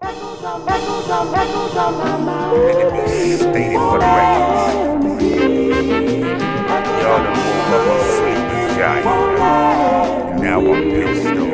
Let it be stated for the record. Y'all done woke up a sleeping giant. Now I'm pissed off.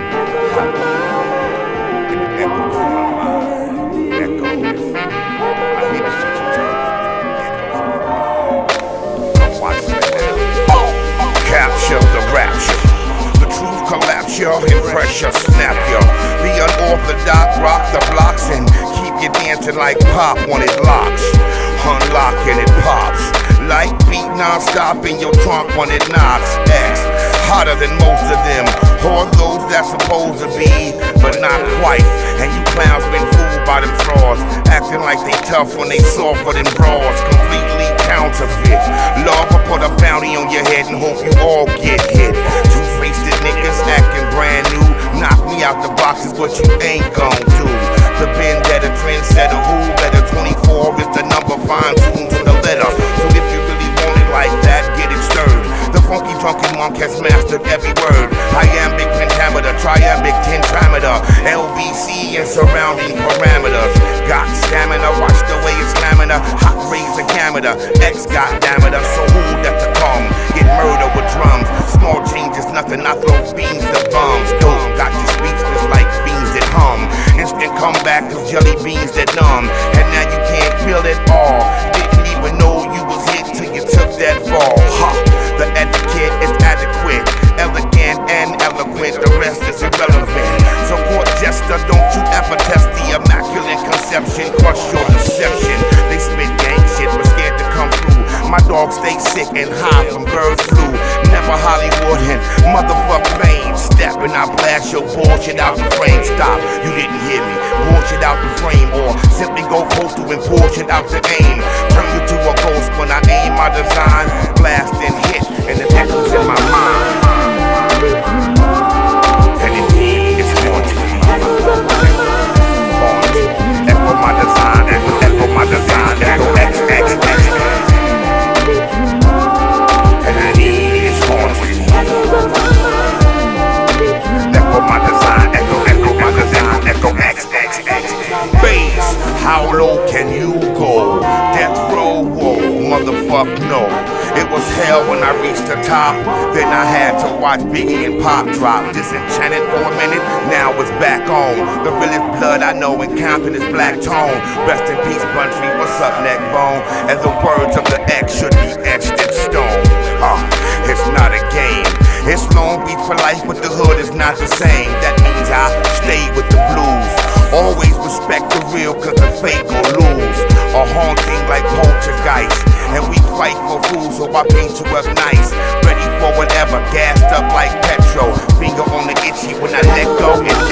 And it echoes in my mind. Echoes. I hear the shit you talking. Echoes in my mind. I'm watching it now. Capture the rapture. The truth collapse ya and pressure snap ya. The unorthodox rock the blocks and keep you dancing like pop when it locks. Unlock and it pops. Like beat non-stop in your trunk when it knocks. X, hotter than most of them. Or those that's supposed to be, but not quite. And you clowns been fooled by them frauds, acting like they tough when they softer than broads. Completely counterfeit. Love will put a bounty on your head and hope you all get hit. Two-faced niggas acting brand new. Knock me out the box is what you ain't gon' do. The vendetta trendsetter, who better 24 is the number, fine-tuned to the letter. So if you really want it like that, get it stirred. The funky drunken monk has mastered every word. Iambic pentameter, triambic tetrameter, LBC and surrounding parameters. Got stamina, watch the way it's stamina. Hot rays a camera, X goddammit. So who that to come? Get murder with drums. Small changes, nothing, I throw beans to bums. Dope, got you speechless like fiends that hum. Instant comeback of jelly beans that numb. And now you can't feel it all. Didn't even know you was hit till you took that fall. Ha! The etiquette is adequate, elegant and eloquent. The rest is irrelevant. So court jester, don't you ever test the immaculate conception. Crush your deception. They spit gang shit, but scared to come through. My dog stay sick and high from bird flu. Never Hollywood and motherfuck fame. Step and I blast your bullshit out the frame. Stop, you didn't hear me. Bullshit out the frame, or simply go postal and bullshit out the aim. Turn you to a ghost when I aim my design. Blast and hit, and it echoes in my mind. And indeed, it's haunted. Haunted. Echo my design, echo my design, echo X, X, X. And indeed, it's haunted. Echo my design, echo my design, echo X, X, X. Bass, how low can you go? Death row, whoa, motherfuck no. It was hell when I reached the top. Then I had to watch Biggie and Pop drop. Disenchanted for a minute, now it's back on. The realest blood I know in Compton is Black Tone. Rest in peace, Buntry, what's up, neck bone? And the words of the X should be etched in stone. It's not a game. It's Long Beach for life, but the hood is not the same. That means I stay with the blues. Always respect the real, cause the fake gon' lose. A haunting like poltergeist. And we fight for food, so I paint you up nice. Ready for whatever, gassed up like petrol. Finger on the itchy when I let go.